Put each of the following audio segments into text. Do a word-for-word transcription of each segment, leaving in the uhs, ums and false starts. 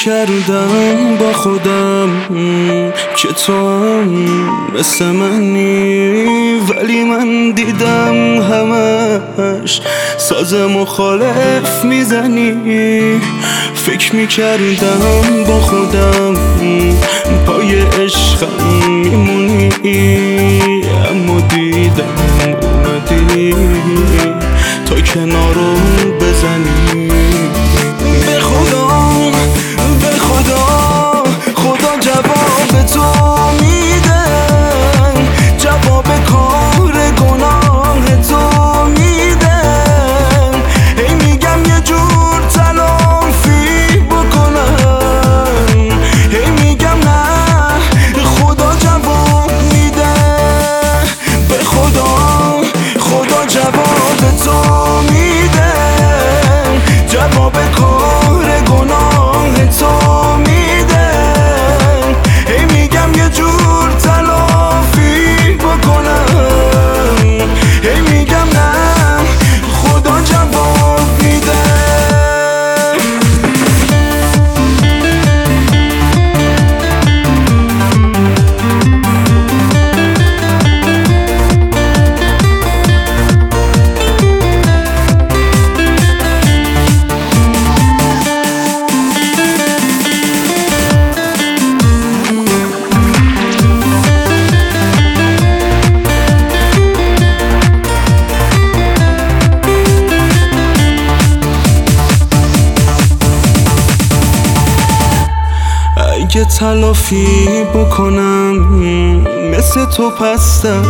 میکردم با خودم که تو هم مثل منی، ولی من دیدم همش ساز مخالف میزنی. فکر میکردم با خودم پای عشقم میمونی، اما دیدم اومدی تا کنارو بزنی. به خدا به خدا خدا جواب تو میده، جواب کار گناه تو میده. هی میگم یه جور تلافی بکنم، هی میگم نه خدا جواب میده. به خدا خدا جواب تو میده، جواب کار گناه تو میده. هی میگم یه جور تلافی بکنم، هی میگم نه خدا جواب میده. اگه تلافی بکنم مثل تو پستم،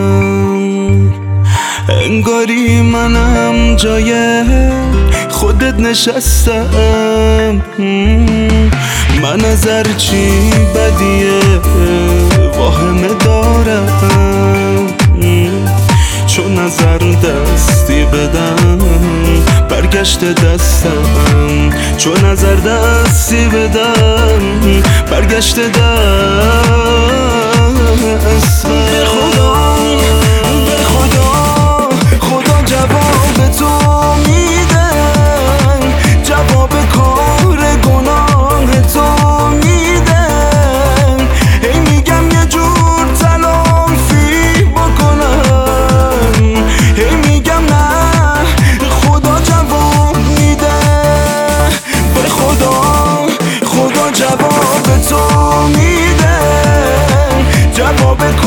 انگاری منم جای خودت نشستم. من از هرچی بدیه واهمه دارم، چون نظر دستی بدم برگشت دستم، چون نظر دستی بدم برگشت دستم. به خدا به خدا خدا جواب تو میده، جواب کار گناه تو میده. هی میگم یه جور تلافی بکنم، هی میگم نه خدا جواب میده. به خدا خدا جواب تو میده، جواب